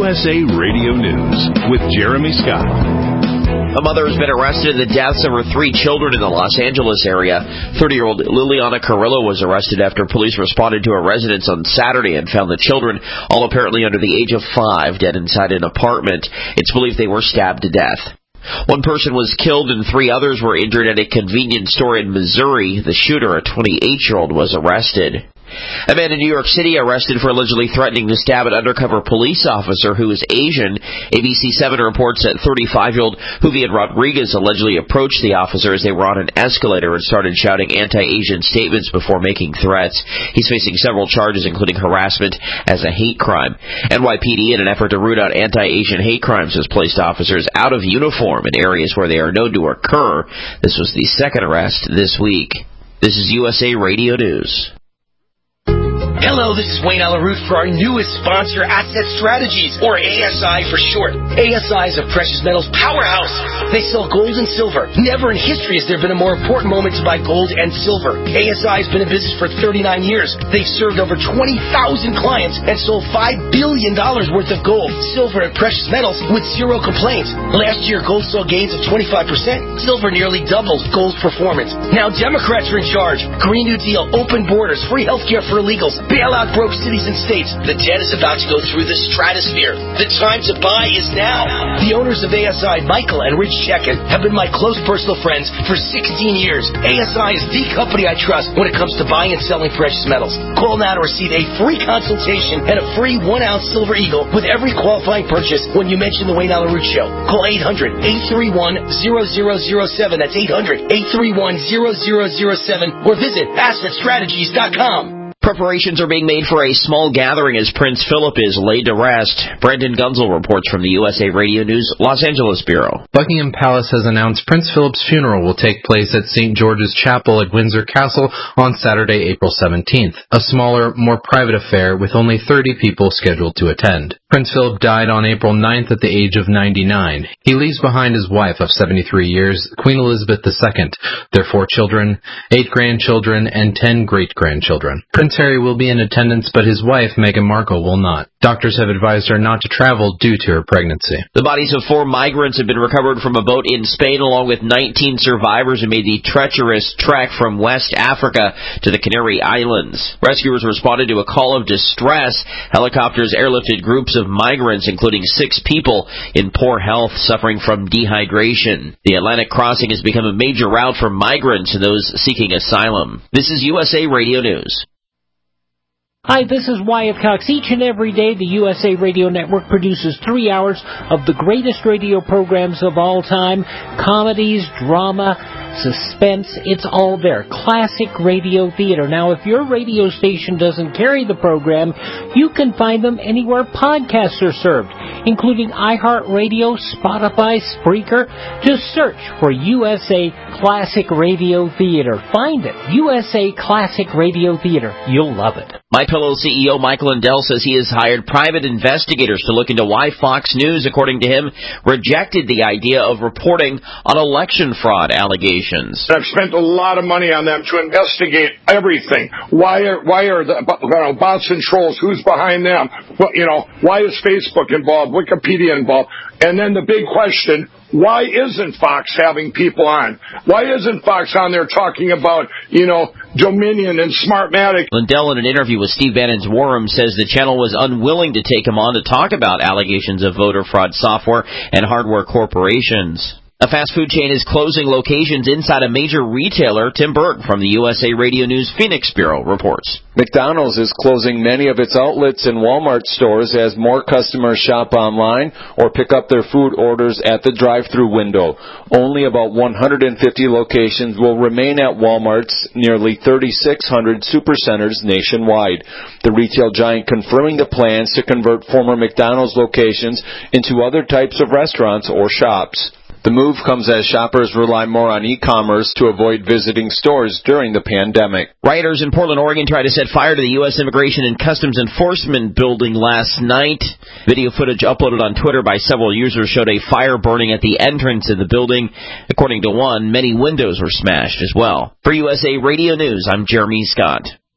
USA Radio News with Jeremy Scott. A mother has been arrested in the deaths of her 3 children in the Los Angeles area. 30-year-old Liliana Carrillo was arrested after police responded to a residence on Saturday and found the children, all apparently under the age of 5, dead inside an apartment. It's believed they were stabbed to death. 1 person was killed and 3 others were injured at a convenience store in Missouri. The shooter, a 28-year-old, was arrested. A man in New York City arrested for allegedly threatening to stab an undercover police officer who is Asian. ABC7 reports that 35-year-old Javier Rodriguez allegedly approached the officer as they were on an escalator and started shouting anti-Asian statements before making threats. He's facing several charges, including harassment as a hate crime. NYPD, in an effort to root out anti-Asian hate crimes, has placed officers out of uniform in areas where they are known to occur. This was the 2nd arrest this week. This is USA Radio News. Hello, this is Wayne Alaroot for our newest sponsor, Asset Strategies, or ASI for short. ASI is a precious metals powerhouse. They sell gold and silver. Never in history has there been a more important moment to buy gold and silver. ASI has been in business for 39 years. They've served over 20,000 clients and sold $5 billion worth of gold, silver, and precious metals with 0 complaints. Last year, gold saw gains of 25%. Silver nearly doubled gold's performance. Now Democrats are in charge. Green New Deal, open borders, free healthcare for illegals, bailout broke cities and states. The debt is about to go through the stratosphere. The time to buy is now. The owners of ASI, Michael and Rich Chekin, have been my close personal friends for 16 years. ASI is the company I trust when it comes to buying and selling precious metals. Call now to receive a free consultation and a free 1-ounce Silver Eagle with every qualifying purchase when you mention the Wayne Alaroot Show. Call 800-831-0007. That's 800-831-0007 or visit AssetStrategies.com. Preparations are being made for a small gathering as Prince Philip is laid to rest. Brendan Gunzel reports from the USA Radio News Los Angeles Bureau. Buckingham Palace has announced Prince Philip's funeral will take place at St. George's Chapel at Windsor Castle on Saturday, April 17th, a smaller, more private affair with only 30 people scheduled to attend. Prince Philip died on April 9th at the age of 99. He leaves behind his wife of 73 years, Queen Elizabeth II, their 4 children, 8 grandchildren, and 10 great-grandchildren. Prince Harry will be in attendance, but his wife, Meghan Markle, will not. Doctors have advised her not to travel due to her pregnancy. The bodies of 4 migrants have been recovered from a boat in Spain, along with 19 survivors who made the treacherous trek from West Africa to the Canary Islands. Rescuers responded to a call of distress. Helicopters airlifted groups of migrants, including 6 people in poor health suffering from dehydration. The Atlantic crossing has become a major route for migrants and those seeking asylum. This is USA Radio News. Hi, this is Wyatt Cox. Each and every day, the USA Radio Network produces 3 hours of the greatest radio programs of all time. Comedies, drama, suspense, it's all there. Classic radio theater. Now, if your radio station doesn't carry the program, you can find them anywhere podcasts are served, including iHeartRadio, Spotify, Spreaker. Just search for USA Classic Radio Theater. Find it. USA Classic Radio Theater. You'll love it. MyPillow CEO Michael Lindell says he has hired private investigators to look into why Fox News, according to him, rejected the idea of reporting on election fraud allegations. I've spent a lot of money on them to investigate everything. Why are the bots and trolls? Who's behind them? Well, why is Facebook involved? Wikipedia involved? And then the big question, why isn't Fox having people on? Why isn't Fox on there talking about, Dominion and Smartmatic? Lindell, in an interview with Steve Bannon's War Room, says the channel was unwilling to take him on to talk about allegations of voter fraud software and hardware corporations. A fast food chain is closing locations inside a major retailer. Tim Berg from the USA Radio News Phoenix Bureau reports. McDonald's is closing many of its outlets and Walmart stores as more customers shop online or pick up their food orders at the drive-thru window. Only about 150 locations will remain at Walmart's nearly 3,600 supercenters nationwide. The retail giant confirming the plans to convert former McDonald's locations into other types of restaurants or shops. The move comes as shoppers rely more on e-commerce to avoid visiting stores during the pandemic. Rioters in Portland, Oregon tried to set fire to the U.S. Immigration and Customs Enforcement building last night. Video footage uploaded on Twitter by several users showed a fire burning at the entrance of the building. According to one, many windows were smashed as well. For USA Radio News, I'm Jeremy Scott.